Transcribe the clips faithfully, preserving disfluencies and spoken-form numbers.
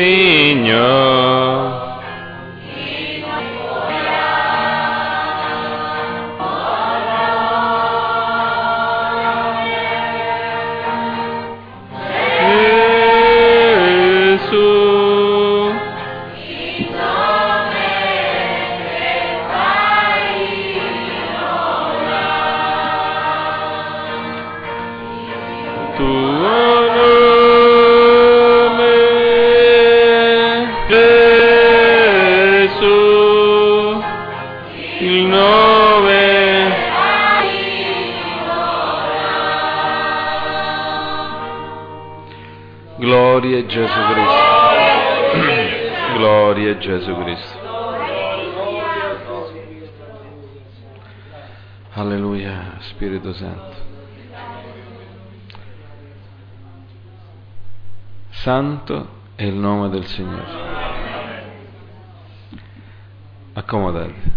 Signore. Gloria a Gesù Cristo. Gloria a Gesù Cristo. Alleluia, Spirito Santo. Santo è il nome del Signore. Accomodatevi.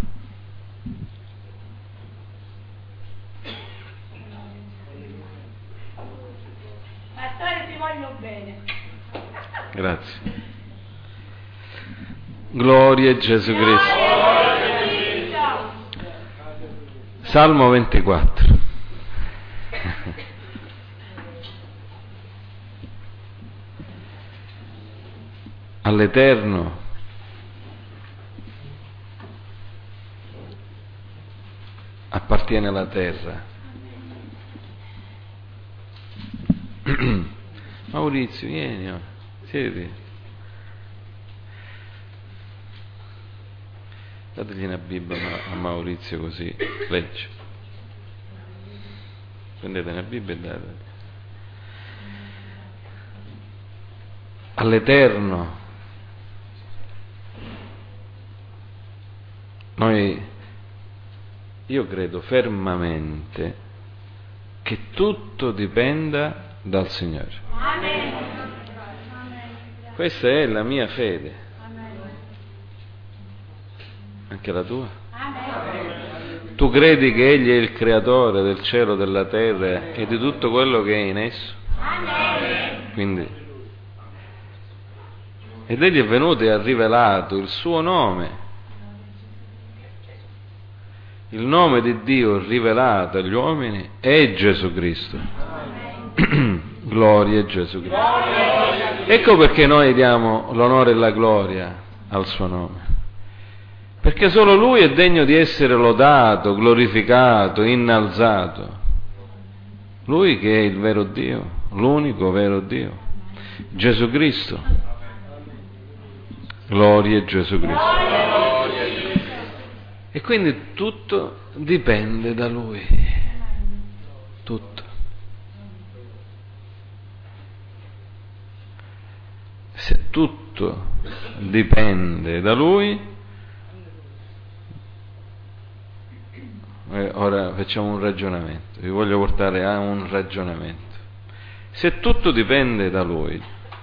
Pastore, ti voglio bene. Grazie. Gloria a Gesù Cristo. Salmo ventiquattro. All'Eterno appartiene la terra. Maurizio, vieni, oh. Siedi. Dategli una Bibbia a Maurizio così legge. Prendete una Bibbia e date. All'Eterno noi, io credo fermamente che tutto dipenda dal Signore. Amen. Questa è la mia fede. Anche la tua? Amen. Tu credi che Egli è il creatore del cielo, della terra e di tutto quello che è in esso? Amen. Quindi, ed Egli è venuto e ha rivelato il suo nome. Il nome di Dio rivelato agli uomini è Gesù Cristo. Gloria a Gesù Cristo. Ecco perché noi diamo l'onore e la gloria al suo nome. Perché solo Lui è degno di essere lodato, glorificato, innalzato. Lui che è il vero Dio, l'unico vero Dio, Gesù Cristo. Gloria a Gesù Cristo. E quindi tutto dipende da Lui. Tutto. Se tutto dipende da Lui, eh, ora facciamo un ragionamento, vi voglio portare a un ragionamento. Se tutto dipende da Lui,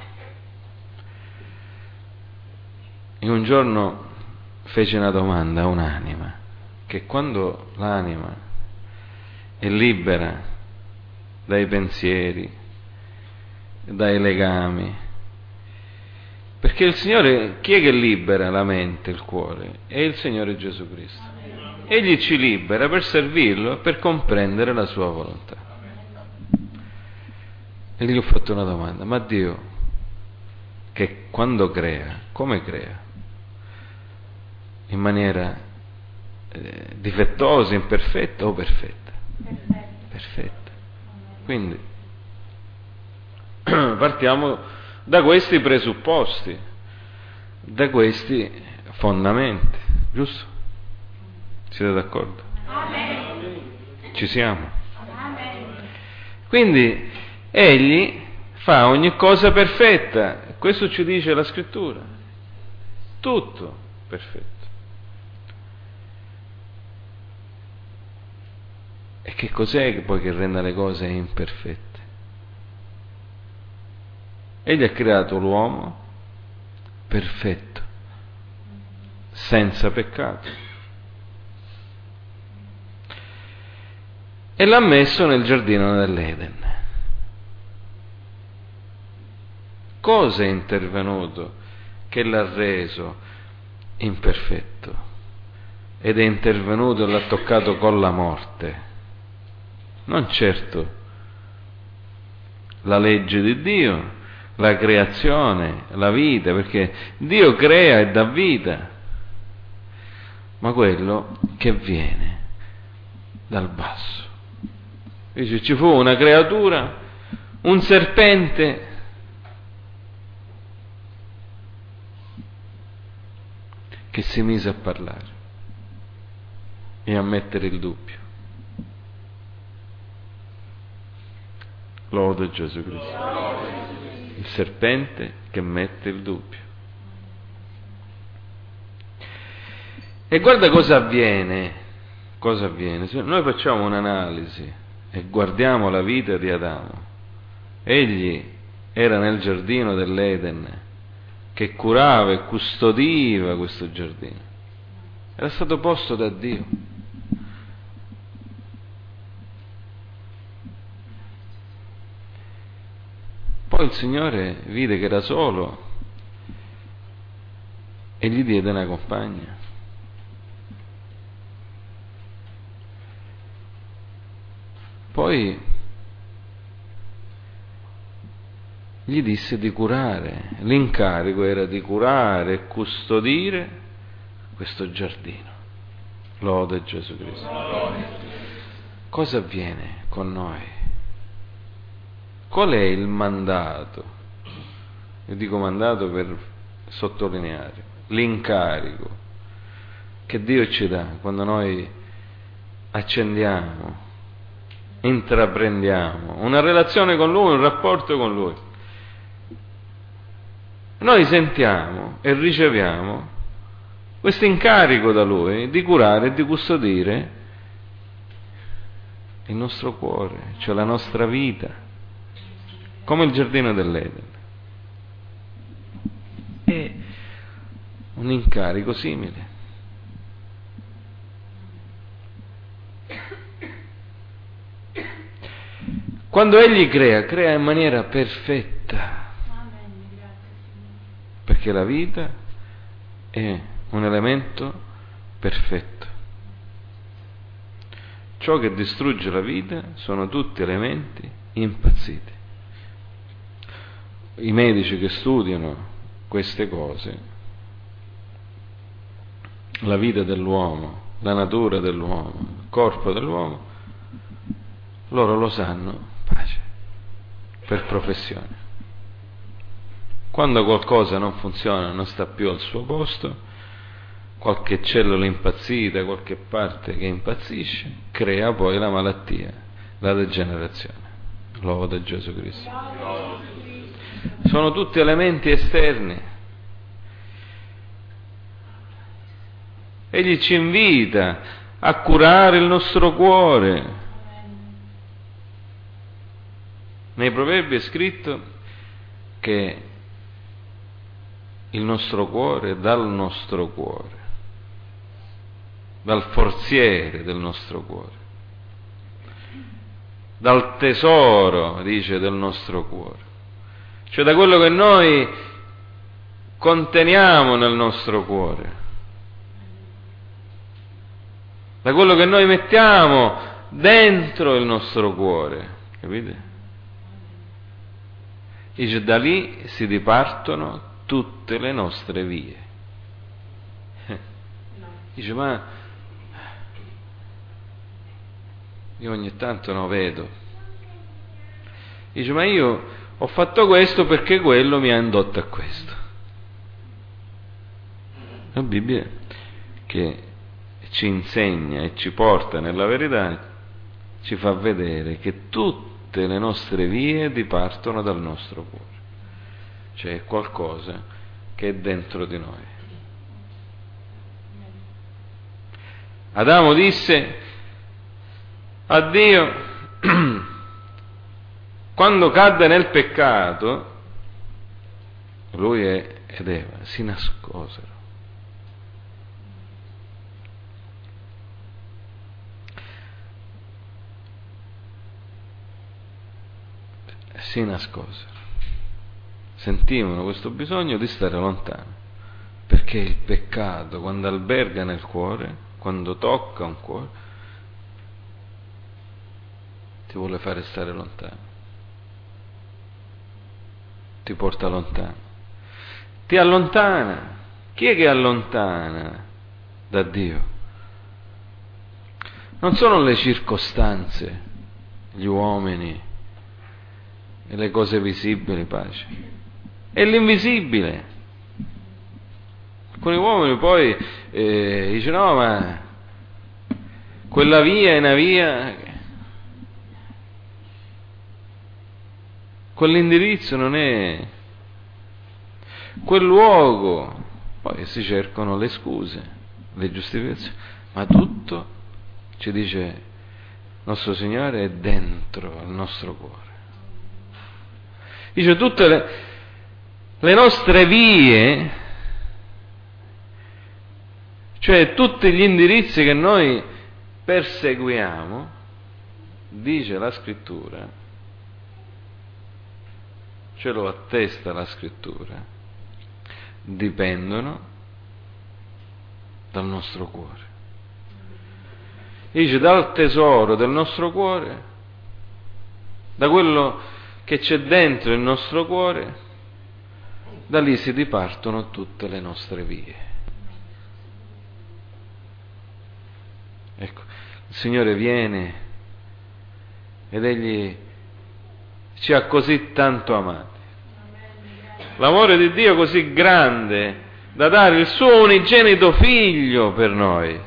in un giorno fece una domanda a un'anima, che quando l'anima è libera dai pensieri, dai legami, perché il Signore, chi è che libera la mente, il cuore? È il Signore Gesù Cristo. Egli ci libera per servirlo e per comprendere la sua volontà. E gli ho fatto una domanda: ma Dio, che quando crea, come crea? In maniera eh, difettosa, imperfetta o perfetta? Perfetto. Perfetta. Quindi partiamo da questi presupposti, da questi fondamenti, giusto? Siete d'accordo? Amen. Ci siamo? Amen. Quindi Egli fa ogni cosa perfetta, questo ci dice la Scrittura, tutto perfetto. E che cos'è che poi che rende le cose imperfette? Egli ha creato l'uomo perfetto, senza peccato, e l'ha messo nel giardino dell'Eden. Cosa è intervenuto che l'ha reso imperfetto ed è intervenuto e l'ha toccato con la morte. Non certo la legge di Dio, la creazione, la vita, perché Dio crea e dà vita, ma quello che viene dal basso. Dice, ci fu una creatura, un serpente che si mise a parlare e a mettere il dubbio. Lode Gesù Cristo. Il serpente che mette il dubbio. E guarda cosa avviene, cosa avviene. Se noi facciamo un'analisi e guardiamo la vita di Adamo, egli era nel giardino dell'Eden, che curava e custodiva questo giardino. Era stato posto da Dio. Poi il Signore vide che era solo e gli diede una compagna. Poi gli disse di curare, l'incarico era di curare e custodire questo giardino. Lode Gesù Cristo. Cosa avviene con noi? Qual è il mandato? Io dico mandato per sottolineare l'incarico che Dio ci dà quando noi accendiamo, intraprendiamo una relazione con Lui, un rapporto con Lui. Noi sentiamo e riceviamo questo incarico da Lui di curare e di custodire il nostro cuore, cioè la nostra vita, come il giardino dell'Eden. È un incarico simile. Quando Egli crea, crea in maniera perfetta, perché la vita è un elemento perfetto. Ciò che distrugge la vita sono tutti elementi impazziti. I medici che studiano queste cose, la vita dell'uomo, la natura dell'uomo, il corpo dell'uomo, loro lo sanno, pace, per professione. Quando qualcosa non funziona, non sta più al suo posto, qualche cellula impazzita, qualche parte che impazzisce, crea poi la malattia, la degenerazione. Lode Gesù Cristo. Sono tutti elementi esterni. Egli ci invita a curare il nostro cuore. Nei Proverbi è scritto che il nostro cuore, dal nostro cuore, dal forziere del nostro cuore, dal tesoro, dice, del nostro cuore, cioè da quello che noi conteniamo nel nostro cuore, da quello che noi mettiamo dentro il nostro cuore, capite? Dice, da lì si dipartono tutte le nostre vie. Dice, ma io ogni tanto no vedo. Dice, ma io ho fatto questo perché quello mi ha indotto a questo. La Bibbia che ci insegna e ci porta nella verità ci fa vedere che tutte le nostre vie dipartono dal nostro cuore. Cioè è qualcosa che è dentro di noi. Adamo disse a Dio, quando cadde nel peccato, lui ed Eva si nascosero. Si nascosero. Sentivano questo bisogno di stare lontano. Perché il peccato, quando alberga nel cuore, quando tocca un cuore, ti vuole fare stare lontano, ti porta lontano, ti allontana. Chi è che allontana da Dio? Non sono le circostanze, gli uomini e le cose visibili, pace, è l'invisibile. Alcuni uomini poi eh, dicono: no, ma quella via è una via, quell'indirizzo non è, quel luogo. Poi si cercano le scuse, le giustificazioni, ma tutto, ci dice nostro Signore, è dentro al nostro cuore. Dice tutte le, le nostre vie, cioè tutti gli indirizzi che noi perseguiamo, dice la Scrittura, ce lo attesta la Scrittura, dipendono dal nostro cuore. Dice: dal tesoro del nostro cuore, da quello che c'è dentro il nostro cuore, da lì si dipartono tutte le nostre vie. Ecco, il Signore viene ed Egli ci ha così tanto amati. L'amore di Dio è così grande da dare il suo unigenito figlio per noi,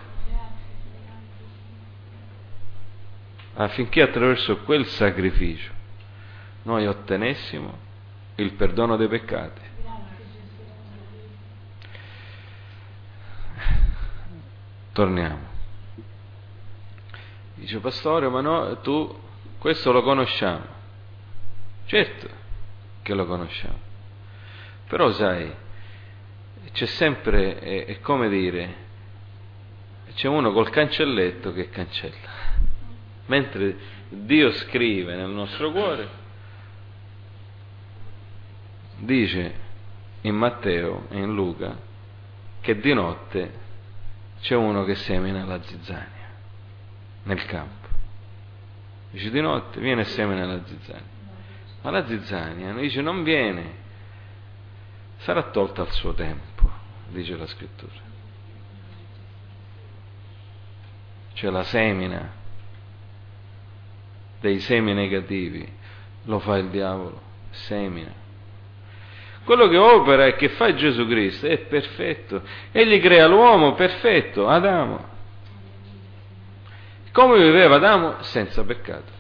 affinché attraverso quel sacrificio noi ottenessimo il perdono dei peccati. Torniamo. Dice: pastore, ma no, tu questo lo conosciamo. Certo che lo conosciamo, però sai, c'è sempre, è, è come dire, c'è uno col cancelletto che cancella, mentre Dio scrive nel nostro cuore. Dice in Matteo e in Luca che di notte c'è uno che semina la zizzania nel campo. Dice: di notte viene e semina la zizzania, ma la zizzania dice non viene, sarà tolta al suo tempo, dice la Scrittura. Cioè la semina dei semi negativi lo fa il diavolo, semina. Quello che opera e che fa Gesù Cristo è perfetto. Egli crea l'uomo perfetto, Adamo. Come viveva Adamo? Senza peccato.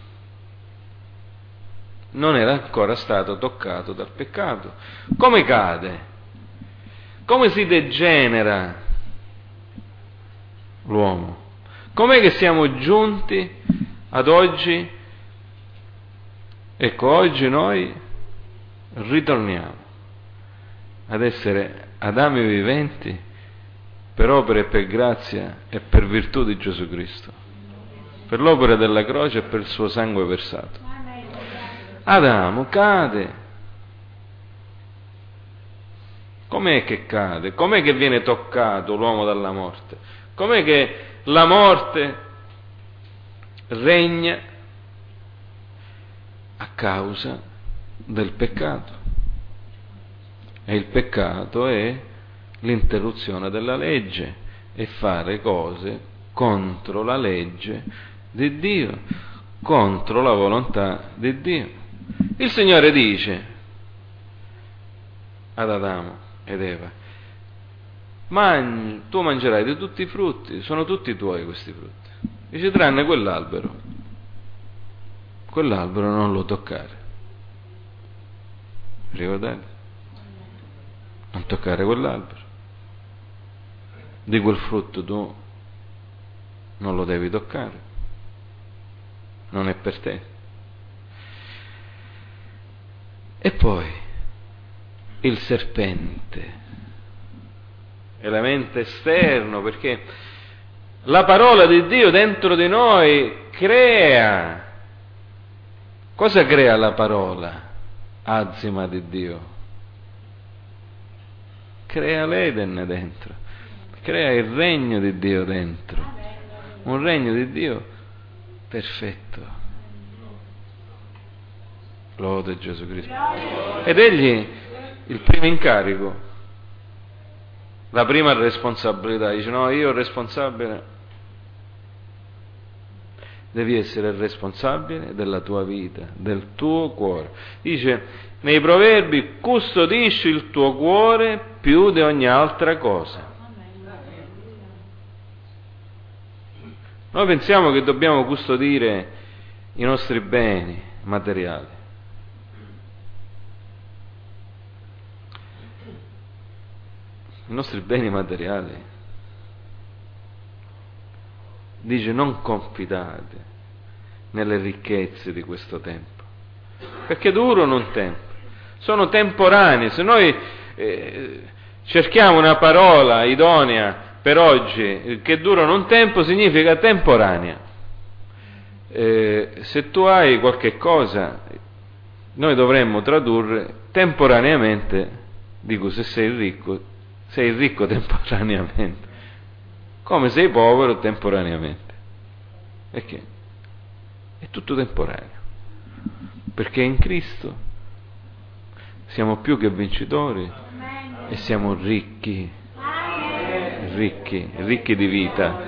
Non era ancora stato toccato dal peccato. Come cade? Come si degenera l'uomo? Com'è che siamo giunti ad oggi? Ecco, oggi noi ritorniamo ad essere Adami viventi per opera e per grazia e per virtù di Gesù Cristo, per l'opera della croce e per il suo sangue versato. Adamo cade. Com'è che cade? Com'è che viene toccato l'uomo dalla morte? Com'è che la morte regna? A causa del peccato. E il peccato è l'interruzione della legge e fare cose contro la legge di Dio, contro la volontà di Dio. Il Signore dice ad Adamo ed Eva: Man, tu mangerai di tutti i frutti, sono tutti tuoi questi frutti. Dice: tranne quell'albero, quell'albero non lo toccare. Ricordate? Non toccare quell'albero. Di quel frutto tu non lo devi toccare, non è per te. E poi il serpente, elemento esterno, perché la parola di Dio dentro di noi crea. Cosa crea la parola? Azima di Dio. crea l'Eden dentro, crea il regno di Dio dentro, un regno di Dio perfetto. Lode Gesù Cristo. Ed egli, il primo incarico, la prima responsabilità, dice no, io responsabile, devi essere responsabile della tua vita, del tuo cuore. Dice nei Proverbi, custodisci il tuo cuore più di ogni altra cosa. Noi pensiamo che dobbiamo custodire i nostri beni materiali. I nostri beni materiali, dice, non confidate nelle ricchezze di questo tempo, perché durano un tempo, sono temporanei. Se noi eh, cerchiamo una parola idonea per oggi che durano un tempo, significa temporanea. Eh, se tu hai qualche cosa, noi dovremmo tradurre temporaneamente, dico, se sei ricco, sei ricco temporaneamente, come sei povero temporaneamente. Perché? È tutto temporaneo. Perché in Cristo siamo più che vincitori e siamo ricchi, ricchi, ricchi di vita.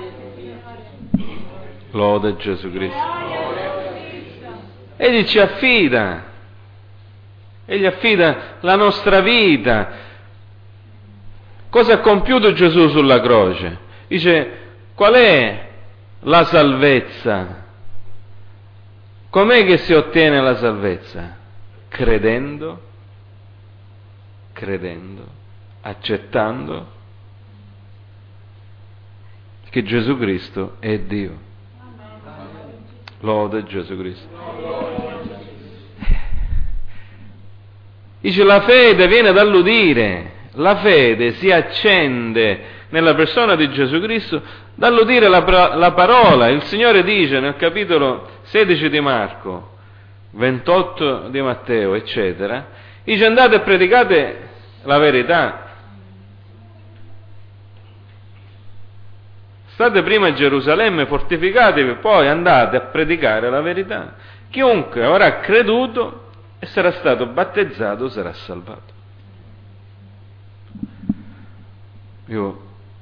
Lode Gesù Cristo. Egli ci affida, egli affida la nostra vita. Cosa ha compiuto Gesù sulla croce? Dice, qual è la salvezza? Com'è che si ottiene la salvezza? Credendo, credendo, accettando che Gesù Cristo è Dio. Lode Gesù Cristo. Dice, la fede viene dall'udire. La fede si accende nella persona di Gesù Cristo dall'udire la, la parola. Il Signore dice nel capitolo sedici di Marco, ventotto di Matteo, eccetera, dice, andate e predicate la verità. State prima a Gerusalemme, fortificatevi, poi andate a predicare la verità. Chiunque avrà creduto e sarà stato battezzato sarà salvato. Io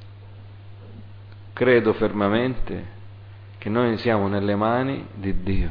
credo fermamente che noi siamo nelle mani di Dio.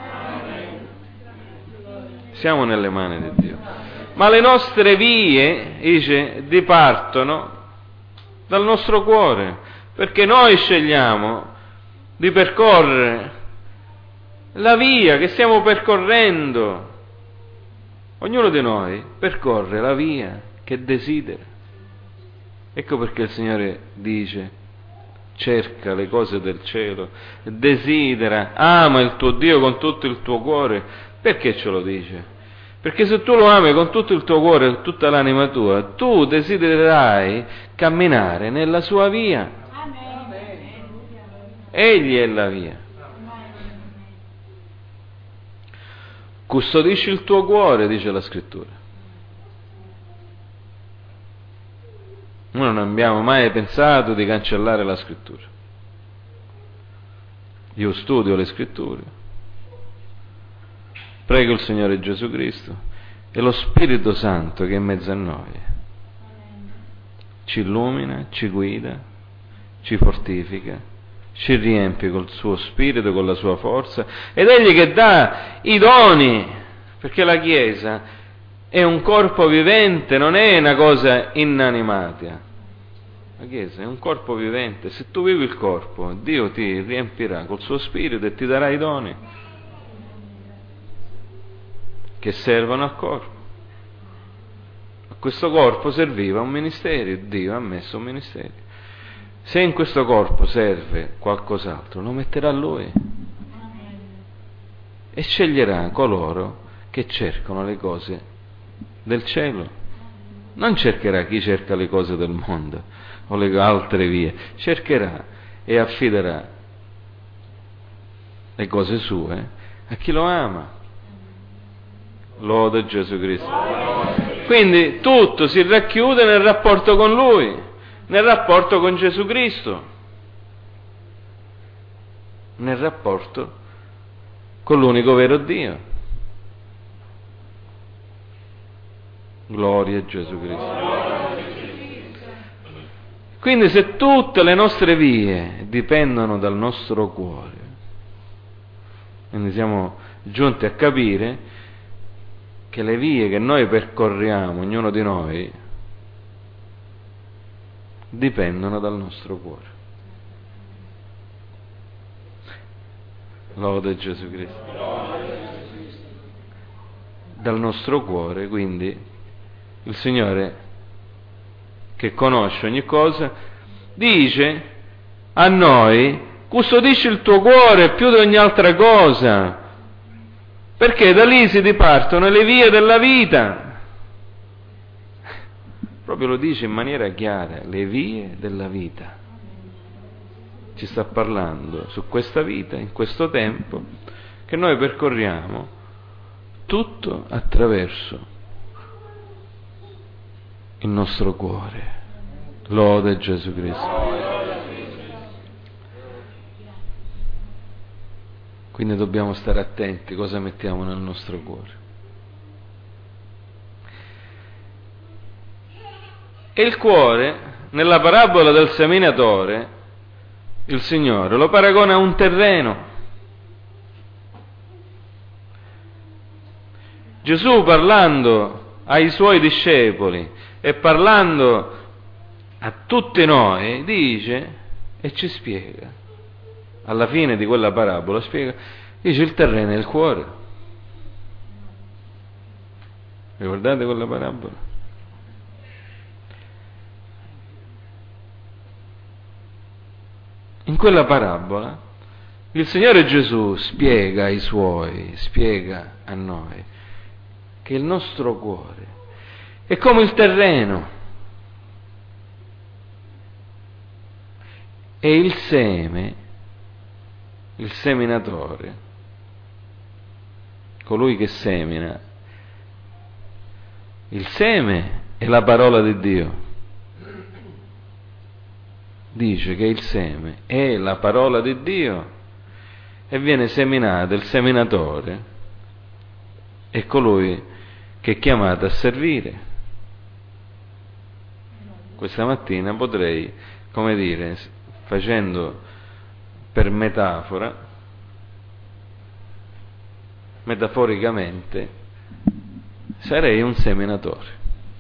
Siamo nelle mani di Dio. Ma le nostre vie, dice, dipartono dal nostro cuore, perché noi scegliamo di percorrere la via che stiamo percorrendo. Ognuno di noi percorre la via che desidera. Ecco perché il Signore dice, cerca le cose del cielo, desidera, ama il tuo Dio con tutto il tuo cuore. Perché ce lo dice? Perché se tu lo ami con tutto il tuo cuore, con tutta l'anima tua, tu desidererai camminare nella sua via. Egli è la via. Custodisci il tuo cuore, dice la Scrittura. Noi non abbiamo mai pensato di cancellare la Scrittura. Io studio le Scritture, prego il Signore Gesù Cristo e lo Spirito Santo che è in mezzo a noi ci illumina, ci guida, ci fortifica, ci riempie col suo Spirito, con la sua forza, ed egli che dà i doni, perché la Chiesa è un corpo vivente, non è una cosa inanimata. La Chiesa è un corpo vivente. Se tu vivi il corpo, Dio ti riempirà col suo Spirito e ti darà i doni che servono al corpo. A questo corpo serviva un ministero, Dio ha messo un ministero. Se in questo corpo serve qualcos'altro, lo metterà Lui e sceglierà coloro che cercano le cose del cielo. Non cercherà chi cerca le cose del mondo o le altre vie, cercherà e affiderà le cose sue a chi lo ama. Lode Gesù Cristo. Quindi tutto si racchiude nel rapporto con Lui, nel rapporto con Gesù Cristo, nel rapporto con l'unico vero Dio. Gloria a Gesù Cristo. Quindi se tutte le nostre vie dipendono dal nostro cuore, quindi siamo giunti a capire che le vie che noi percorriamo, ognuno di noi, dipendono dal nostro cuore. Lode Gesù Cristo. Dal nostro cuore, quindi, il Signore, che conosce ogni cosa, dice a noi: custodisci il tuo cuore più di ogni altra cosa, perché da lì si dipartono le vie della vita. Proprio lo dice in maniera chiara, le vie della vita. Ci sta parlando su questa vita, in questo tempo, che noi percorriamo tutto attraverso il nostro cuore. Lode Gesù Cristo. Quindi dobbiamo stare attenti cosa mettiamo nel nostro cuore. E il cuore, nella parabola del seminatore, il Signore lo paragona a un terreno. Gesù, parlando ai Suoi discepoli e parlando a tutti noi, dice e ci spiega, alla fine di quella parabola spiega, dice: il terreno è il cuore. Ricordate quella parabola? In quella parabola il Signore Gesù spiega ai Suoi, spiega a noi, che il nostro cuore è come il terreno, e il seme, il seminatore, colui che semina, il seme è la parola di Dio. Dice che il seme è la parola di Dio e viene seminato, il seminatore è colui che è chiamato a servire. Questa mattina potrei, come dire, facendo per metafora, metaforicamente, sarei un seminatore.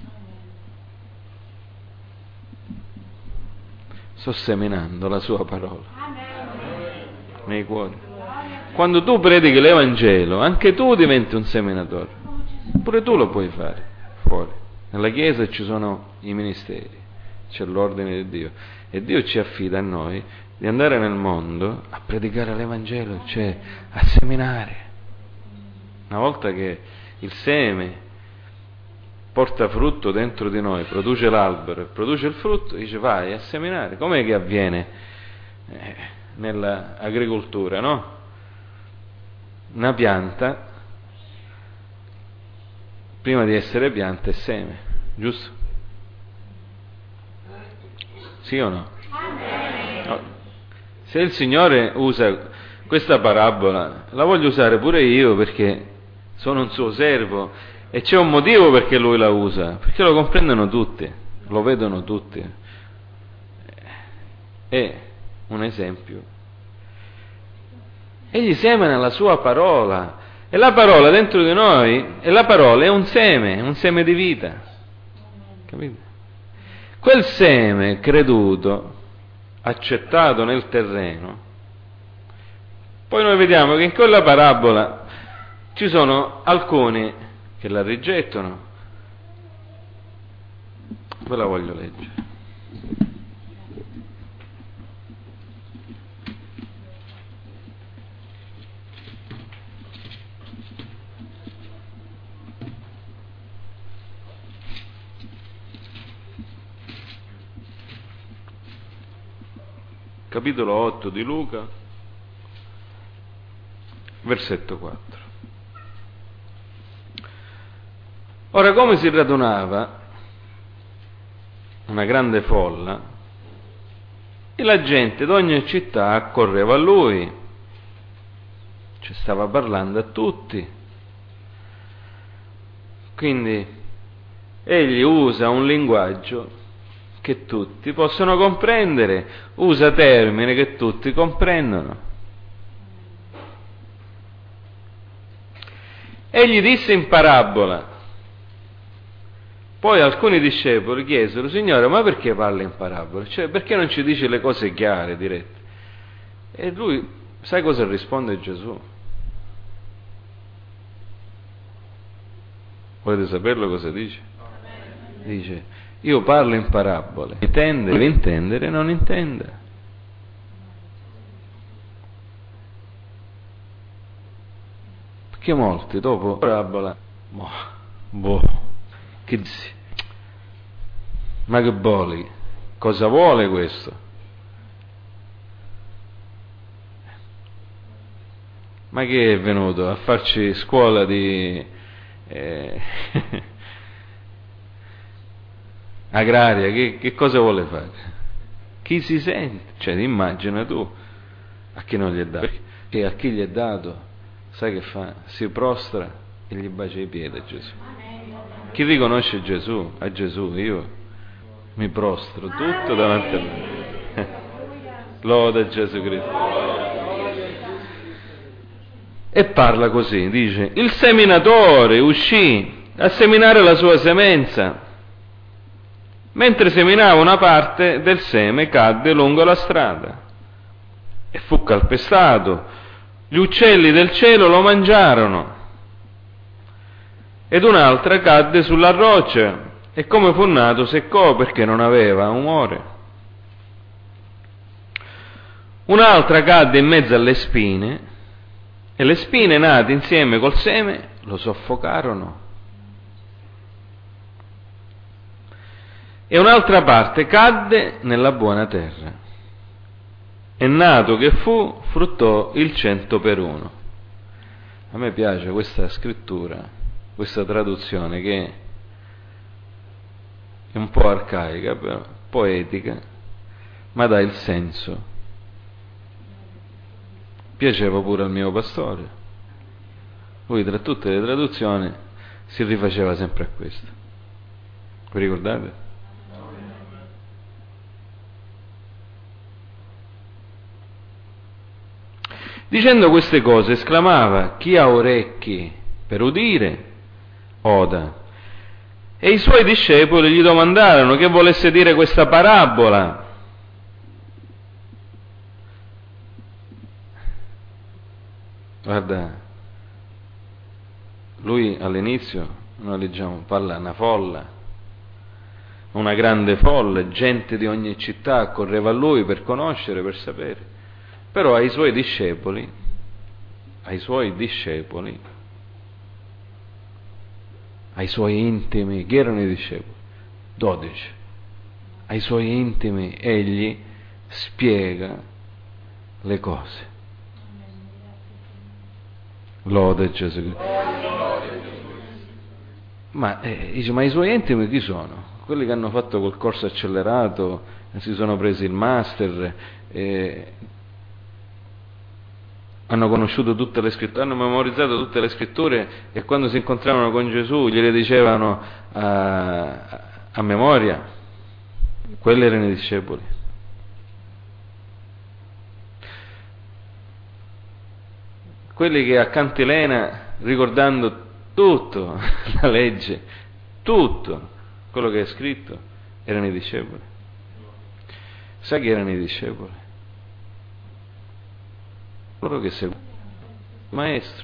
Sto seminando la sua parola nei cuori. Quando tu predichi l'Evangelo, anche tu diventi un seminatore. Pure tu lo puoi fare fuori. Nella Chiesa ci sono i ministeri, c'è l'ordine di Dio, e Dio ci affida a noi di andare nel mondo a predicare l'Evangelo, cioè a seminare. Una volta che il seme porta frutto dentro di noi, produce l'albero e produce il frutto, dice vai a seminare. Com'è che avviene eh, nell'agricoltura, no? Una pianta, prima di essere pianta, è seme, giusto? Sì o no? No. Se il Signore usa questa parabola, la voglio usare pure io, perché sono un suo servo. E c'è un motivo perché lui la usa, perché lo comprendono tutti, lo vedono tutti. È un esempio. Egli semina la sua parola, e la parola dentro di noi, e la parola è un seme, è un seme di vita. Capite? Quel seme creduto, accettato nel terreno, poi noi vediamo che in quella parabola ci sono alcuni che la rigettano. Ve la voglio leggere. Capitolo otto di Luca, versetto quattro. Ora, come si radunava una grande folla, e la gente d'ogni città accorreva a lui, ci stava parlando a tutti. Quindi egli usa un linguaggio che tutti possono comprendere, usa termini che tutti comprendono. Egli disse in parabola. Poi alcuni discepoli chiesero: Signore, ma perché parla in parabole? Cioè, perché non ci dice le cose chiare, dirette? E lui, sai cosa risponde Gesù? Volete saperlo cosa dice? Dice: io parlo in parabole, intende, deve intendere, non intenda. Perché molti dopo parabola, boh, boh, che dici? Ma che boli? Cosa vuole questo? Ma che è venuto a farci scuola di eh, agraria? Che, che cosa vuole fare? Chi si sente? Cioè, immagina tu a chi non gli è dato. Perché a chi gli è dato, sai che fa? Si prostra e gli bacia i piedi a Gesù. Chi riconosce Gesù, a Gesù, io mi prostro tutto davanti a lui. Loda Gesù Cristo. E parla così, dice: il seminatore uscì a seminare la sua semenza. Mentre seminava, una parte del seme cadde lungo la strada e fu calpestato. Gli uccelli del cielo lo mangiarono. Ed un'altra cadde sulla roccia e come fu nato seccò perché non aveva umore. Un'altra cadde in mezzo alle spine e le spine nate insieme col seme lo soffocarono. E un'altra parte cadde nella buona terra e nato che fu fruttò il cento per uno. A me piace questa scrittura, questa traduzione che è un po' arcaica, però poetica, ma dà il senso. Piaceva pure al mio pastore. Lui tra tutte le traduzioni si rifaceva sempre a questo. Vi ricordate? Dicendo queste cose esclamava: chi ha orecchi per udire, oda. E i suoi discepoli gli domandarono che volesse dire questa parabola. Guarda, lui all'inizio, noi leggiamo, parla a una folla, una grande folla, gente di ogni città accorreva a lui per conoscere, per sapere. Però ai suoi discepoli, ai suoi discepoli, ai suoi intimi, chi erano i discepoli? Dodici. Ai suoi intimi egli spiega le cose. Lode Gesù Cristo. Ma, eh, dice, ma i suoi intimi chi sono? Quelli che hanno fatto quel corso accelerato, si sono presi il master, eh, hanno conosciuto tutte le scritture, hanno memorizzato tutte le scritture e quando si incontravano con Gesù gliele dicevano a, a memoria. Quelli erano i discepoli. Quelli che a cantilena, ricordando tutto, la legge, tutto quello che è scritto, erano i discepoli. Sai chi erano i discepoli? Loro che seguivano il maestro.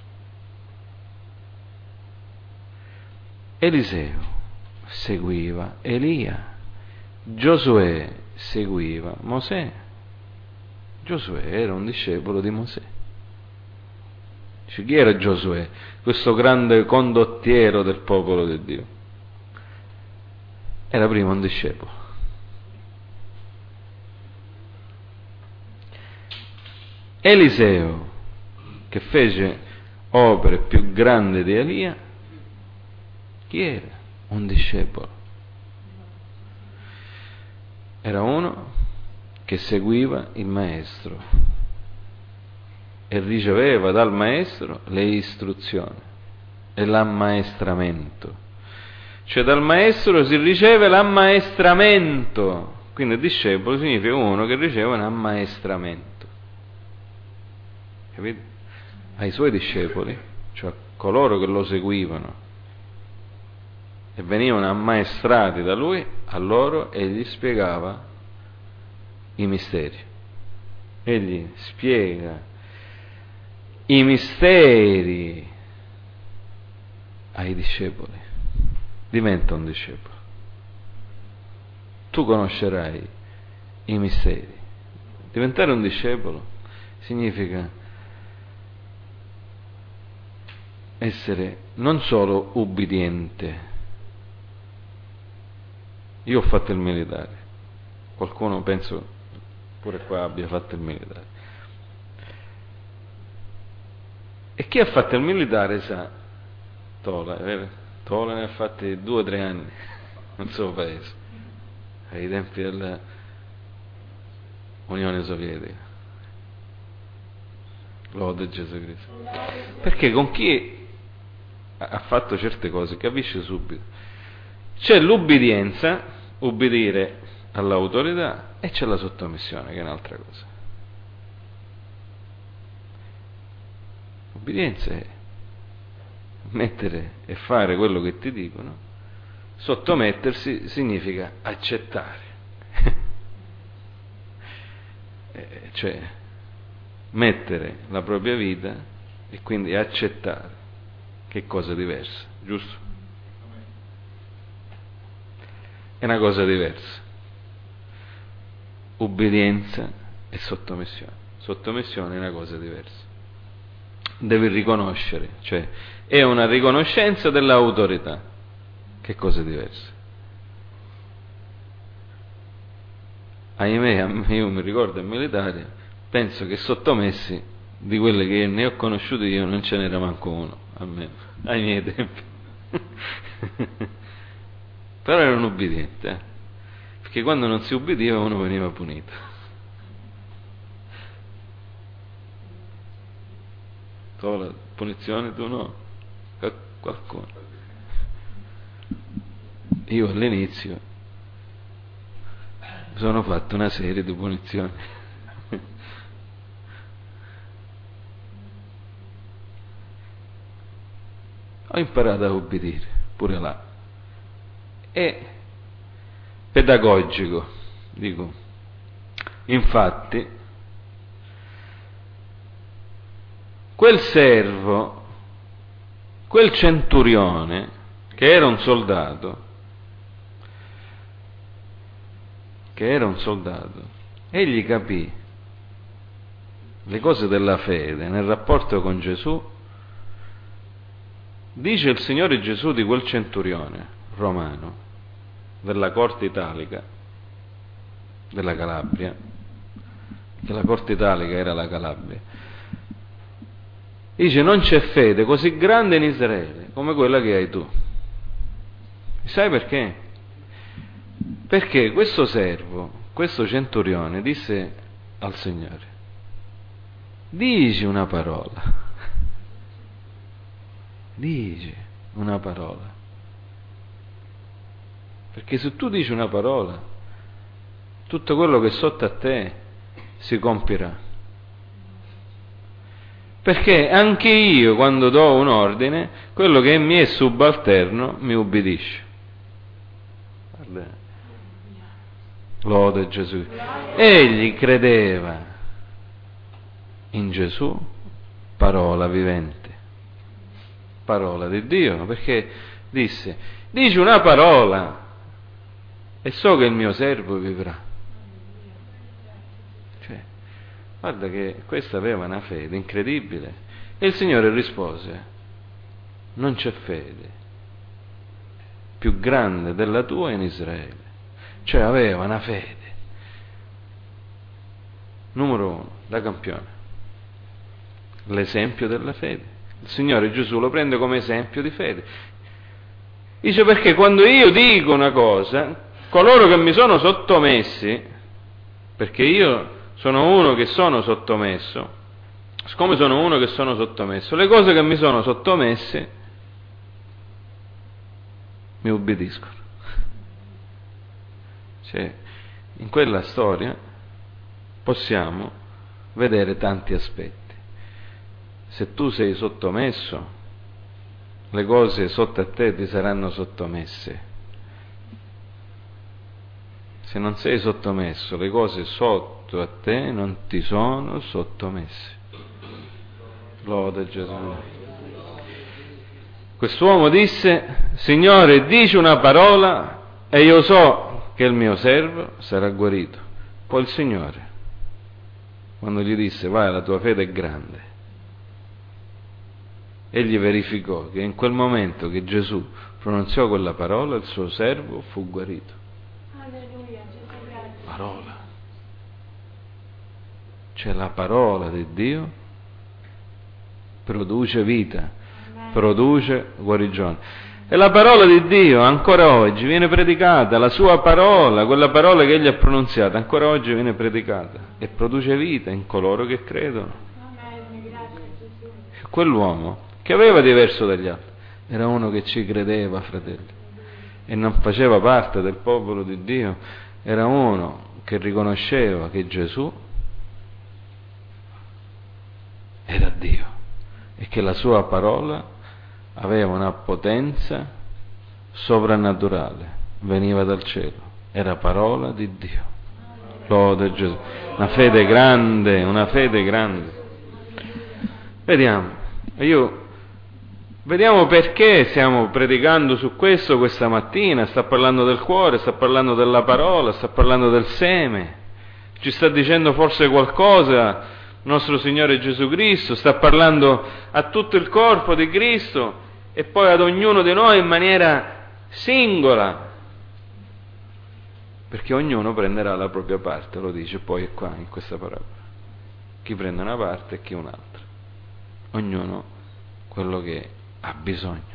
Eliseo seguiva Elia, Giosuè seguiva Mosè. Giosuè era un discepolo di Mosè. Cioè, chi era Giosuè? Questo grande condottiero del popolo di Dio. Era prima un discepolo. Eliseo, che fece opere più grandi di Elia, Chi era? Un discepolo. Era uno che seguiva il maestro e riceveva dal maestro le istruzioni e l'ammaestramento. Cioè dal maestro si riceve l'ammaestramento. Quindi il discepolo significa uno che riceve un ammaestramento. Capite? Ai suoi discepoli, cioè coloro che lo seguivano e venivano ammaestrati da lui, a loro egli spiegava i misteri. Egli spiega i misteri ai discepoli. Diventa un discepolo. Tu conoscerai i misteri. Diventare un discepolo significa essere non solo ubbidiente. Io ho fatto il militare, qualcuno penso pure qua abbia fatto il militare, e chi ha fatto il militare sa, Tola, è vero? Tola ne ha fatti due o tre anni nel suo paese, ai tempi dell'Unione Sovietica. Lode Gesù Cristo. Perché con chi ha fatto certe cose capisce subito. C'è l'ubbidienza, ubbidire all'autorità, e c'è la sottomissione, che è un'altra cosa. Ubbidienza è mettere e fare quello che ti dicono, sottomettersi significa accettare, eh, cioè mettere la propria vita e quindi accettare, che cosa diversa, giusto? È una cosa diversa. Ubbidienza e sottomissione. Sottomissione è una cosa diversa. Devi riconoscere, cioè è una riconoscenza dell'autorità, che cosa diversa. Ahimè, io mi ricordo ai militari, penso che sottomessi di quelle che ne ho conosciuti io non ce n'era manco uno, almeno ai miei tempi. Però era un ubbidiente, eh? Perché quando non si ubbidiva uno veniva punito. Tu la punizione, tu no, qualcuno. Io all'inizio mi sono fatto una serie di punizioni. Ho imparato a ubbidire, pure là. È pedagogico, dico. Infatti, quel servo, quel centurione, che era un soldato, che era un soldato, egli capì le cose della fede nel rapporto con Gesù. Dice il Signore Gesù di quel centurione romano della corte italica della Calabria, che la corte italica era la Calabria, dice: non c'è fede così grande in Israele come quella che hai tu. Sai perché? Perché questo servo, questo centurione disse al Signore: dici una parola, dici una parola. Perché se tu dici una parola, tutto quello che è sotto a te si compirà. Perché anche io, quando do un ordine, quello che mi è subalterno mi ubbidisce. Guarda. Lode Gesù. Egli credeva in Gesù, parola vivente, parola di Dio, perché disse: dici una parola e so che il mio servo vivrà. Cioè, guarda che questo aveva una fede incredibile. E il Signore rispose: non c'è fede più grande della tua in Israele. Cioè aveva una fede, numero uno, da campione, l'esempio della fede. Il Signore Gesù lo prende come esempio di fede. Dice perché quando io dico una cosa, coloro che mi sono sottomessi, perché io sono uno che sono sottomesso, siccome sono uno che sono sottomesso, le cose che mi sono sottomesse mi ubbidiscono. Cioè, in quella storia possiamo vedere tanti aspetti. Se tu sei sottomesso, le cose sotto a te ti saranno sottomesse. Se non sei sottomesso, le cose sotto a te non ti sono sottomesse. Lode Gesù. Quest'uomo disse: Signore, dici una parola e io so che il mio servo sarà guarito. Poi il Signore, quando gli disse: vai, la tua fede è grande, egli verificò che in quel momento che Gesù pronunziò quella parola, il suo servo fu guarito. Alleluia, Gesù, grazie. Parola. Cioè la parola di Dio produce vita, produce guarigione. E la parola di Dio ancora oggi viene predicata, la sua parola, quella parola che egli ha pronunziato, ancora oggi viene predicata e produce vita in coloro che credono. Amen, grazie Gesù. Quell'uomo che aveva diverso dagli altri era uno che ci credeva, fratelli, e non faceva parte del popolo di Dio, era uno che riconosceva che Gesù era Dio e che la sua parola aveva una potenza sovrannaturale, veniva dal cielo, era parola di Dio. Lode Gesù. Una fede grande, una fede grande. Vediamo, io vediamo perché stiamo predicando su questo questa mattina. Sta parlando del cuore, sta parlando della parola, sta parlando del seme. Ci sta dicendo forse qualcosa nostro Signore Gesù Cristo, sta parlando a tutto il corpo di Cristo e poi ad ognuno di noi in maniera singola, perché ognuno prenderà la propria parte, lo dice poi qua in questa parabola. Chi prende una parte e chi un'altra. Ognuno quello che ha bisogno.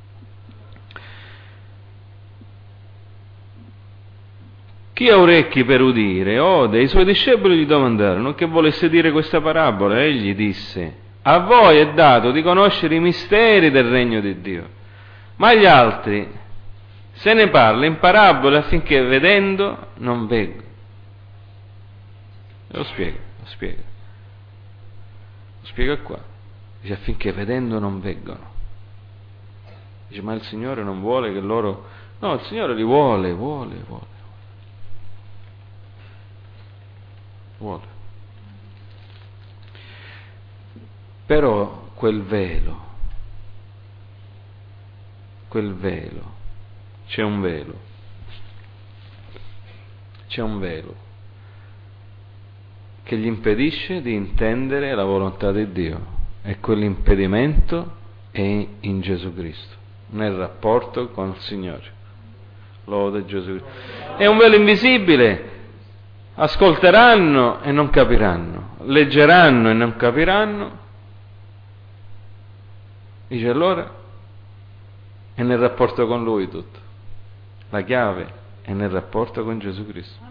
Chi ha orecchi per udire ode. I suoi discepoli gli domandarono che volesse dire questa parabola. Egli disse: a voi è dato di conoscere i misteri del regno di Dio, ma agli altri se ne parla in parabole affinché vedendo non veggano. Lo spiega, lo spiega. Lo spiega qua. Dice affinché vedendo non veggano. Dice ma il Signore non vuole che loro... No, il Signore li vuole, vuole, vuole. Vuole. Però quel velo, quel velo, c'è un velo, c'è un velo che gli impedisce di intendere la volontà di Dio, e quell'impedimento è in Gesù Cristo, nel rapporto con il Signore. Lode Gesù Cristo. È un velo invisibile. Ascolteranno e non capiranno, leggeranno e non capiranno. Dice allora è nel rapporto con Lui tutto. La chiave è nel rapporto con Gesù Cristo.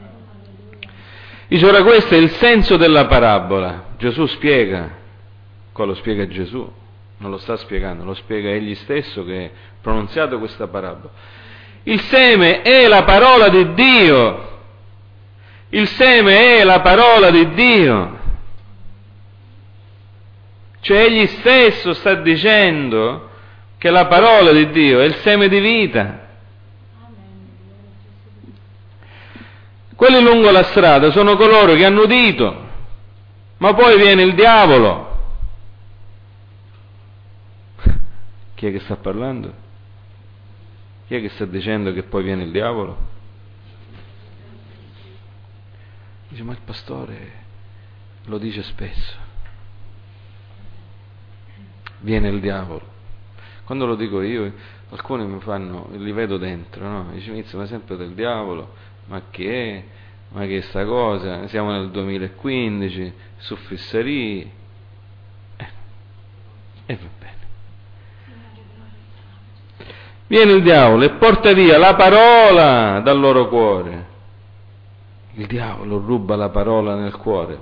Dice ora questo è il senso della parabola. Gesù spiega, qua lo spiega Gesù, non lo sta spiegando, lo spiega egli stesso che ha pronunziato questa parabola. Il seme è la parola di Dio. Il seme è la parola di Dio. Cioè egli stesso sta dicendo che la parola di Dio è il seme di vita. Quelli lungo la strada sono coloro che hanno udito, ma poi viene il diavolo. Chi è che sta parlando? Chi è che sta dicendo che poi viene il diavolo? Dice, ma il pastore lo dice spesso. Viene il diavolo. Quando lo dico io, alcuni mi fanno, li vedo dentro, no? Dice, inizia ma sempre del diavolo, ma che è? Ma che è sta cosa? Siamo nel duemilaquindici, su fissarie. Eh, e va bene. Viene il diavolo e porta via la parola dal loro cuore. Il diavolo ruba la parola nel cuore.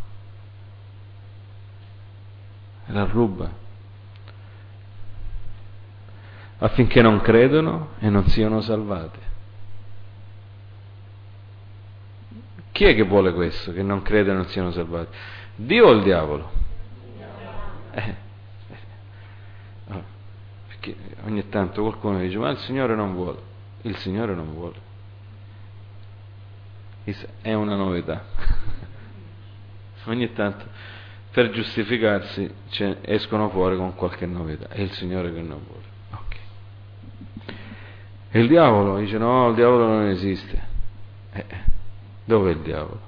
La ruba. Affinché non credano e non siano salvati. Chi è che vuole questo? Che non crede e non siano salvati? Dio o il diavolo? Eh. Oh. Perché ogni tanto qualcuno dice: ma il Signore non vuole. Il Signore non vuole. È una novità. Ogni tanto per giustificarsi cioè, escono fuori con qualche novità. È il Signore che non vuole. Ok. E il diavolo dice: no, il diavolo non esiste. Eh. Dov'è il diavolo?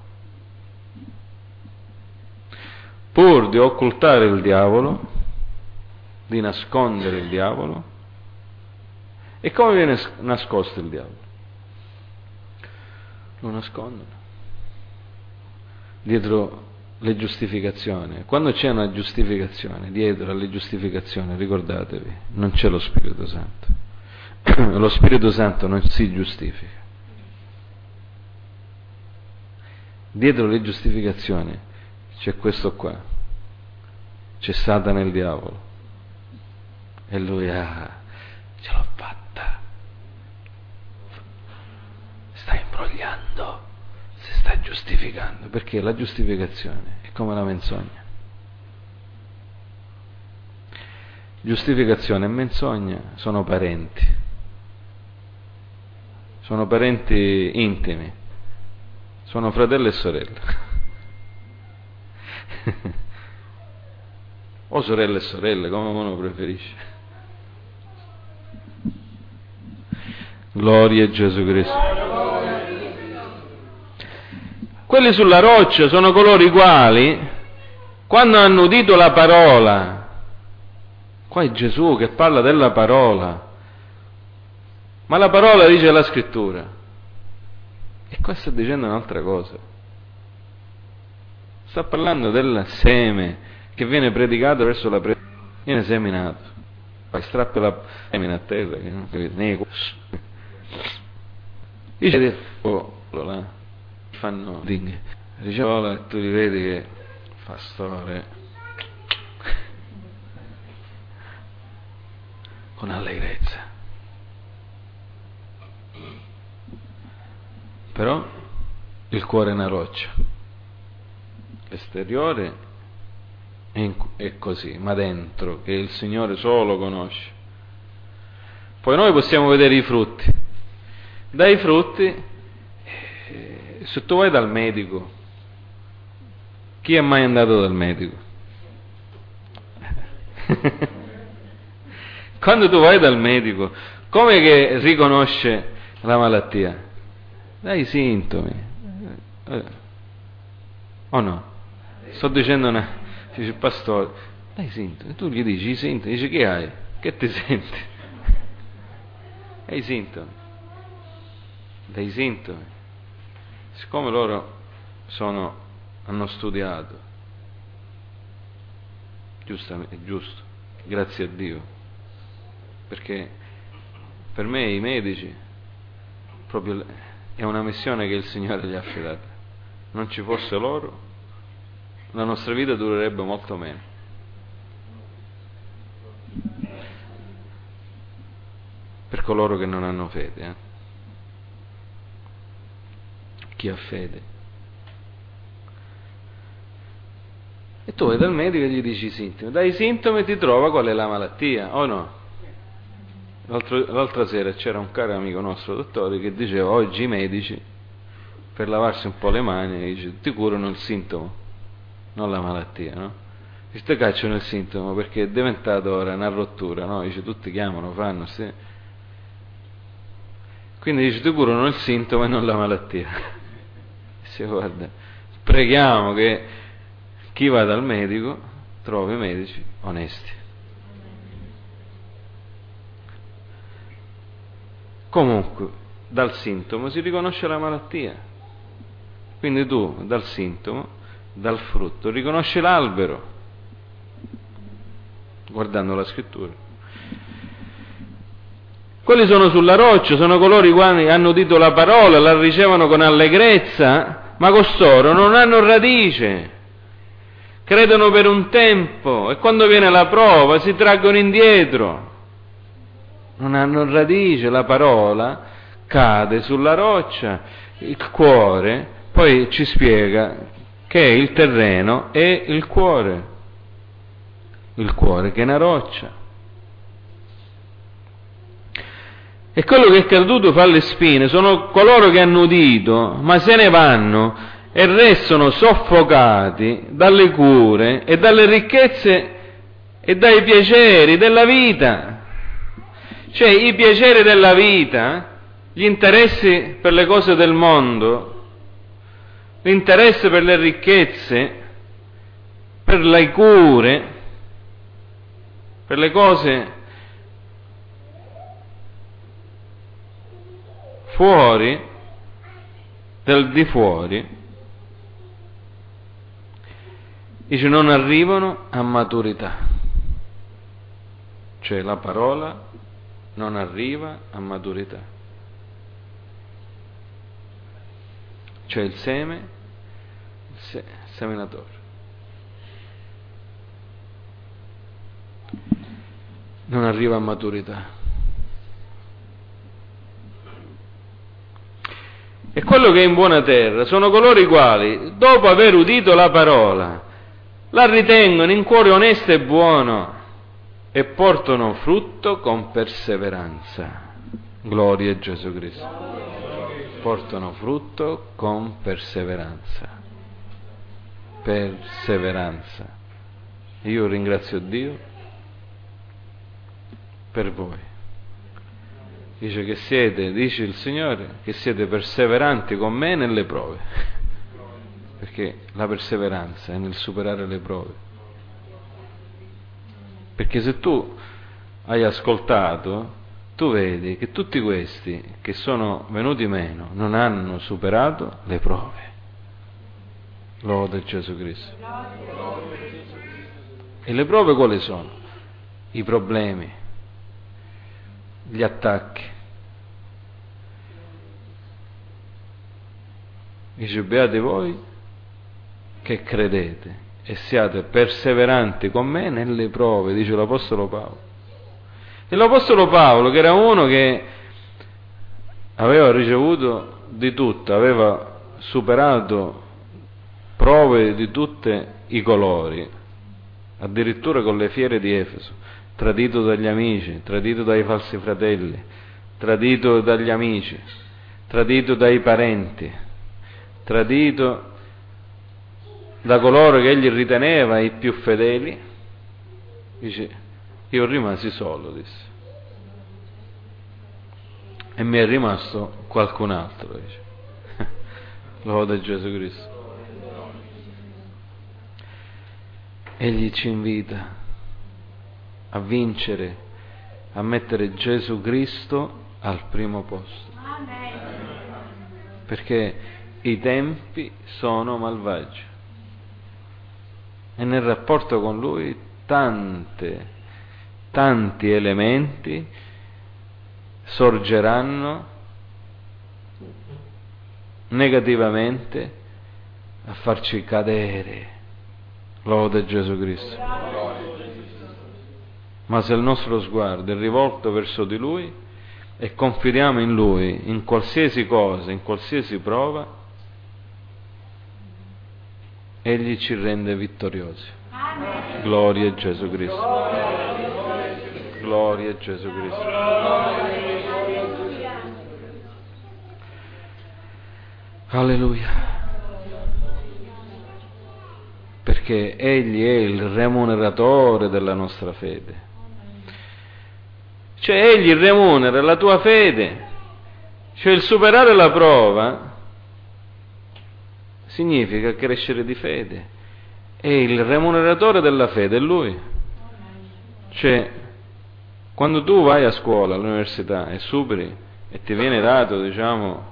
Pur di occultare il diavolo, di nascondere il diavolo. E come viene nascosto il diavolo? Lo nascondono dietro le giustificazioni. Quando c'è una giustificazione, dietro alle giustificazioni, ricordatevi, non c'è lo Spirito Santo. Lo Spirito Santo non si giustifica. Dietro le giustificazioni c'è questo qua, c'è Satana e il diavolo, e lui ah, ce l'ho fatta, sta imbrogliando, si sta giustificando, perché la giustificazione è come la menzogna. Giustificazione e menzogna sono parenti, sono parenti intimi. Sono fratello e sorella. O sorelle e sorelle, come uno preferisce. Gloria a Gesù Cristo. Quelli sulla roccia sono coloro i quali, quando hanno udito la parola, qua è Gesù che parla della parola, ma la parola dice la scrittura. E qua sta dicendo un'altra cosa. Sta parlando del seme che viene predicato verso la predica. Viene seminato. Poi strappi la semina a terra, che non capite. Dice, oh, là, fanno dinghe. Dice, oh, e tu li vedi che fa storie. Con allegrezza. Però il cuore è una roccia, l'esteriore è, in, è così, ma dentro, che il Signore solo conosce. Poi noi possiamo vedere i frutti. Dai frutti, eh, se tu vai dal medico, chi è mai andato dal medico? Quando tu vai dal medico, come che riconosce la malattia? Dai sintomi, eh. O no? Sto dicendo una, dice il pastore, dai sintomi, tu gli dici i sintomi, dice che hai? Che ti senti? E i sintomi, dai sintomi, siccome loro sono, hanno studiato, giustamente, è giusto, grazie a Dio, perché per me i medici proprio è una missione che il Signore gli ha affidato. Non ci fosse loro, la nostra vita durerebbe molto meno. Per coloro che non hanno fede, eh? Chi ha fede. E tu vai dal medico e gli dici i sintomi. Dai sintomi ti trova qual è la malattia, o no? L'altro, l'altra sera c'era un caro amico nostro dottore che diceva: oggi i medici per lavarsi un po' le mani dice, ti curano il sintomo, non la malattia, no? Dice, ti cacciano il sintomo perché è diventato ora una rottura, no? Dice, tutti chiamano, fanno, sì. Quindi dice, ti curano il sintomo e non la malattia. Dice, guarda, preghiamo che chi va dal medico trovi medici onesti. Comunque, dal sintomo si riconosce la malattia. Quindi tu, dal sintomo, dal frutto, riconosci l'albero, guardando la scrittura. Quelli sono sulla roccia, sono coloro i quali hanno udito la parola, la ricevono con allegrezza, ma costoro non hanno radice. Credono per un tempo e quando viene la prova si traggono indietro. Non hanno radice, la parola cade sulla roccia, il cuore, poi ci spiega che il terreno è il cuore, il cuore che è una roccia. E quello che è caduto fa le spine, sono coloro che hanno udito, ma se ne vanno e restano soffocati dalle cure e dalle ricchezze e dai piaceri della vita. Cioè i piaceri della vita, gli interessi per le cose del mondo, l'interesse per le ricchezze, per le cure, per le cose fuori, del di fuori, dice non arrivano a maturità. Cioè la parola non arriva a maturità. Cioè il seme, il, se, il seminatore. Non arriva a maturità. E quello che è in buona terra sono coloro i quali, dopo aver udito la parola, la ritengono in cuore onesto e buono e portano frutto con perseveranza. Gloria a Gesù Cristo. Portano frutto con perseveranza. Perseveranza. Io ringrazio Dio per voi. Dice che siete, dice il Signore, che siete perseveranti con me nelle prove. Perché la perseveranza è nel superare le prove. Perché se tu hai ascoltato, tu vedi che tutti questi che sono venuti meno non hanno superato le prove. Lode Gesù Cristo. E le prove quali sono? I problemi, gli attacchi. Dice beati voi che credete e siate perseveranti con me nelle prove, dice l'Apostolo Paolo. E l'Apostolo Paolo, che era uno che aveva ricevuto di tutto, aveva superato prove di tutti i colori, addirittura con le fiere di Efeso, tradito dagli amici, tradito dai falsi fratelli, tradito dagli amici, tradito dai parenti, tradito da coloro che egli riteneva i più fedeli. Dice, io rimasi solo, disse, e mi è rimasto qualcun altro, dice. Lode Gesù Cristo. Egli ci invita a vincere, a mettere Gesù Cristo al primo posto. Perché i tempi sono malvagi e nel rapporto con Lui tante, tanti elementi sorgeranno negativamente a farci cadere. Lode Gesù Cristo. Ma se il nostro sguardo è rivolto verso di Lui e confidiamo in Lui, in qualsiasi cosa, in qualsiasi prova, Egli ci rende vittoriosi. Amen. Gloria a Gesù Cristo. Gloria a Gesù Cristo. Alleluia. Perché Egli è il remuneratore della nostra fede. Cioè Egli remunera la tua fede. Cioè il superare la prova significa crescere di fede. E il remuneratore della fede è Lui. Cioè, quando tu vai a scuola, all'università e superi e ti viene dato, diciamo,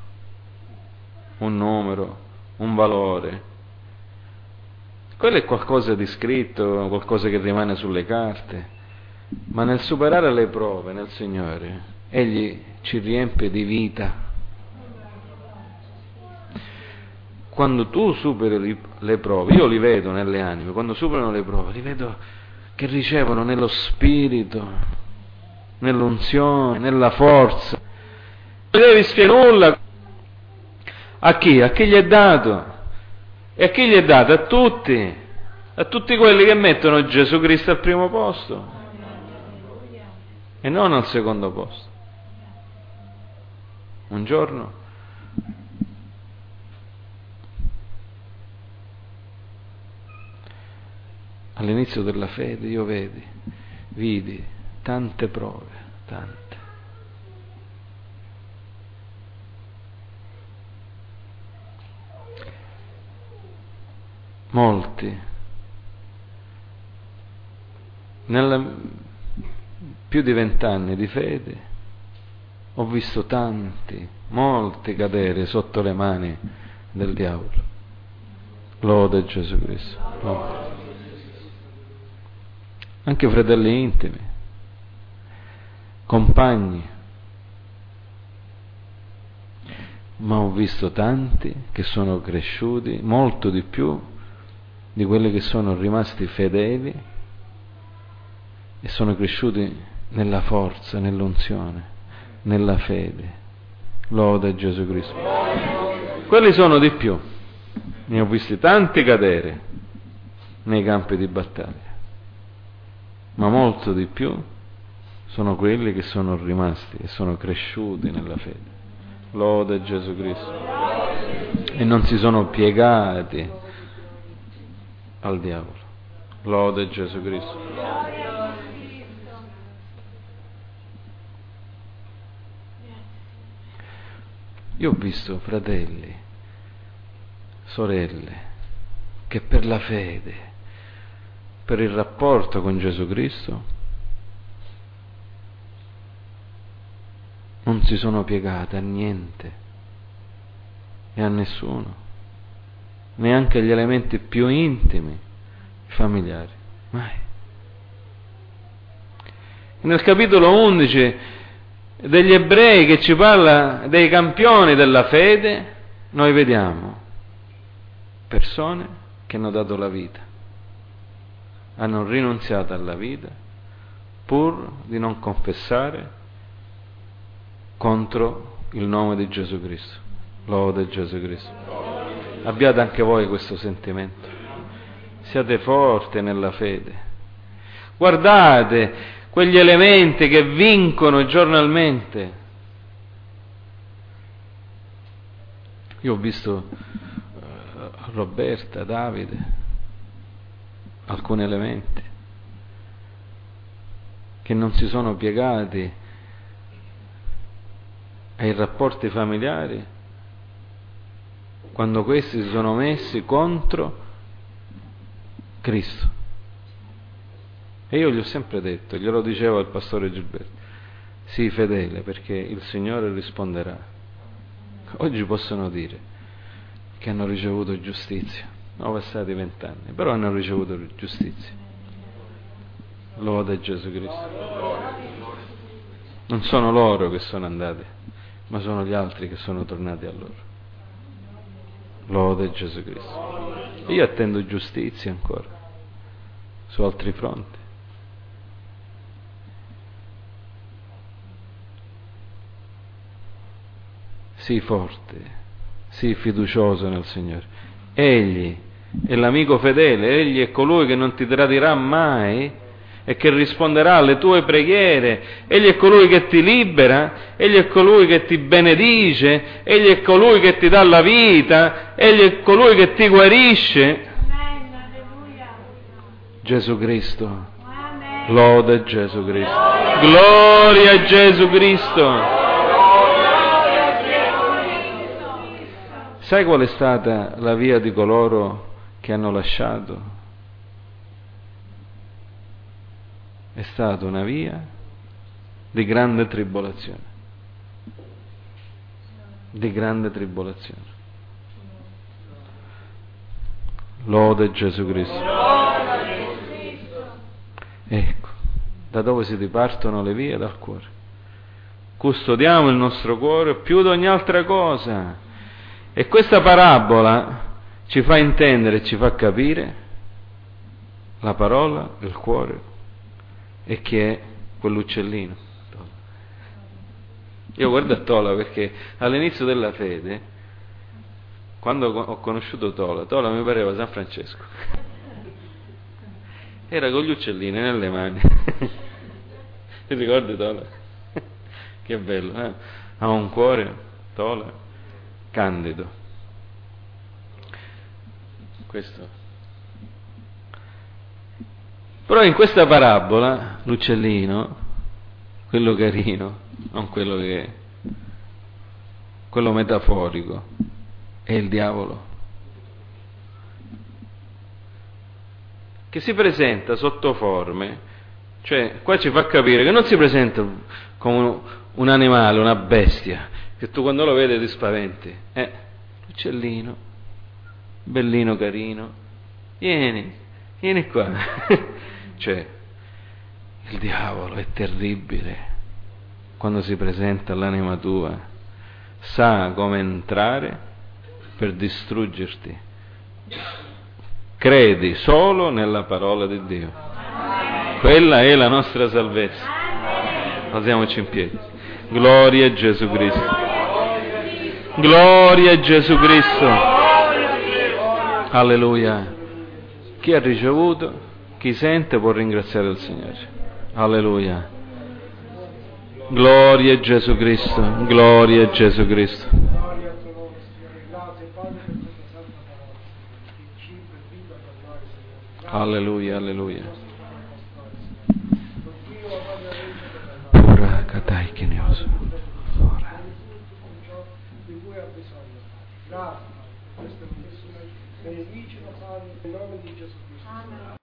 un numero, un valore, quello è qualcosa di scritto, qualcosa che rimane sulle carte, ma nel superare le prove nel Signore Egli ci riempie di vita. Quando tu superi le prove, io li vedo nelle anime, quando superano le prove, li vedo che ricevono nello spirito, nell'unzione, nella forza. Non devi spiegare nulla. A chi? A chi gli è dato? E a chi gli è dato? A tutti. A tutti quelli che mettono Gesù Cristo al primo posto e non al secondo posto. Un giorno all'inizio della fede io vedi, vidi tante prove, tante. Molti, nella più di vent'anni di fede, ho visto tanti, molti cadere sotto le mani del diavolo. Lode Gesù Cristo. Lode. Anche fratelli intimi, compagni, ma ho visto tanti che sono cresciuti molto di più di quelli che sono rimasti fedeli e sono cresciuti nella forza, nell'unzione, nella fede. Lode Gesù Cristo. Quelli sono di più. Ne ho visti tanti cadere nei campi di battaglia, ma molto di più sono quelli che sono rimasti e sono cresciuti nella fede. Lode Gesù Cristo. E non si sono piegati al diavolo. Lode Gesù Cristo. Io ho visto fratelli, sorelle, che per la fede, per il rapporto con Gesù Cristo, non si sono piegate a niente e a nessuno, neanche agli elementi più intimi, familiari, mai. Nel capitolo undici degli Ebrei, che ci parla dei campioni della fede, noi vediamo persone che hanno dato la vita, hanno rinunziato alla vita pur di non confessare contro il nome di Gesù Cristo. Lode Gesù Cristo. Abbiate anche voi questo sentimento. Siate forti nella fede. Guardate quegli elementi che vincono giornalmente. Io ho visto uh, Roberta, Davide, alcuni elementi che non si sono piegati ai rapporti familiari quando questi si sono messi contro Cristo. E io gli ho sempre detto, glielo dicevo al pastore Gilberto, sii fedele perché il Signore risponderà. Oggi possono dire che hanno ricevuto giustizia, sono passati vent'anni, però hanno ricevuto giustizia. Lode Gesù Cristo. Non sono loro che sono andati, ma sono gli altri che sono tornati a loro. Lode Gesù Cristo. E io attendo giustizia ancora su altri fronti. Sii forte, sii fiducioso nel Signore. Egli è l'amico fedele, Egli è colui che non ti tradirà mai e che risponderà alle tue preghiere. Egli è colui che ti libera, Egli è colui che ti benedice, Egli è colui che ti dà la vita, Egli è colui che ti guarisce. Gesù Cristo. Lode Gesù Cristo. Gloria a Gesù Cristo. Sai qual è stata la via di coloro che hanno lasciato? È stata una via di grande tribolazione. Di grande tribolazione. Lode Gesù Cristo. Ecco, da dove si dipartono le vie? Dal cuore. custodiamo il nostro cuore più di ogni altra cosa. E questa parabola ci fa intendere, ci fa capire la parola, il cuore e chi è quell'uccellino. Io guardo a Tola perché all'inizio della fede, quando ho conosciuto Tola, Tola mi pareva San Francesco. Era con gli uccellini nelle mani. Ti ricordi Tola? Che bello, eh? Ha un cuore, Tola, candido. Questo. Però in questa parabola, l'uccellino, quello carino, non quello che quello metaforico, è il diavolo, che si presenta sotto forme, cioè qua ci fa capire che non si presenta come un animale, una bestia, che tu quando lo vedi ti spaventi. Eh, l'uccellino, bellino, carino, vieni, vieni qua. Cioè, il diavolo è terribile quando si presenta all'anima tua, sa come entrare per distruggerti. Credi solo nella parola di Dio. Quella è la nostra salvezza. Alziamoci in piedi. Gloria a Gesù Cristo. Gloria a Gesù Cristo. Alleluia. Chi ha ricevuto, chi sente può ringraziare il Signore. Alleluia. Gloria a Gesù Cristo. Gloria a Gesù Cristo. Alleluia, alleluia. Ora catai che ne oso. Ora. Grazie. Questo è un benedicilo, Padre, nel nome di Gesù Cristo.